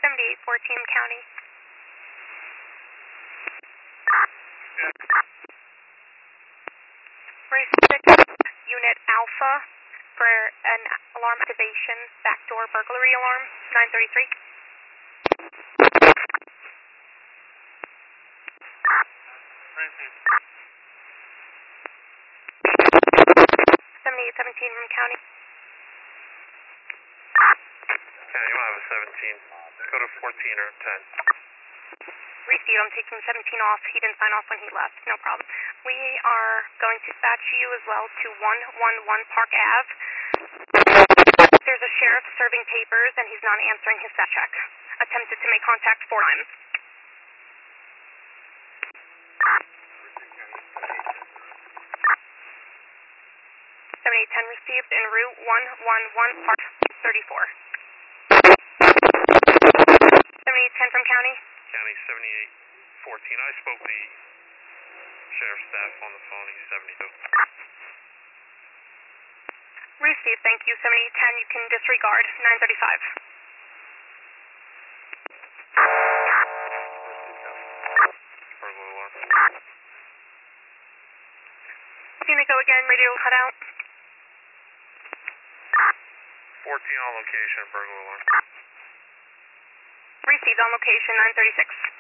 7814 County. Received Unit Alpha for an alarm activation, backdoor burglary alarm, 933. 7817 from County. Yeah, you want to have a 17. Go to 14 or 10. Receive, I'm taking 17 off. He didn't sign off when he left. No problem. We are going to dispatch you as well to 111 Park Ave. There's a sheriff serving papers and he's not answering his stat check. Attempted to make contact 4 times. 7810 received en route 111 Park 34. 7810 from County. County 7814. I spoke to the sheriff's staff on the phone. He's 72. Received, thank you. 7810, you can disregard. 935. Burglar alarm. Gonna go again, radio cut out. 14 on location, burglar alarm. Received on location, 936.